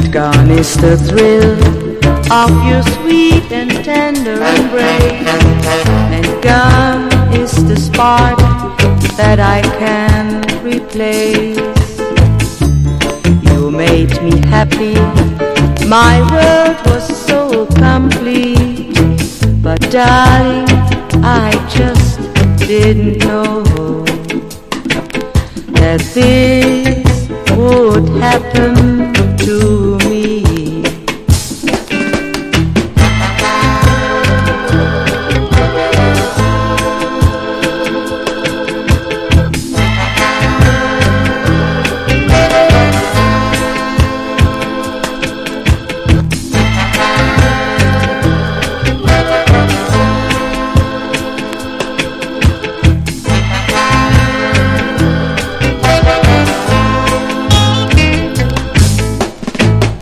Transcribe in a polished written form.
Gone is the thrill of your sweet and tender embrace, and gone is the spark that I can replace. You made me happy, my world was so complete, but darling, I just didn't know that this would happen